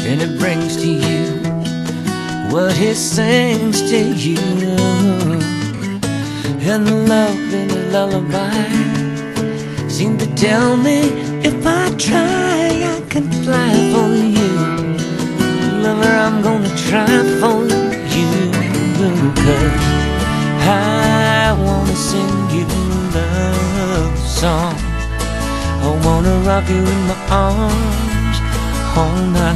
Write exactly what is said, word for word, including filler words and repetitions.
and it brings to you what he sings to you. And the love in the lullaby seem to tell me if I try I can fly for you. Lover, I'm gonna try for you, 'cause I wanna sing you a love song. I wanna rock you in my arms all night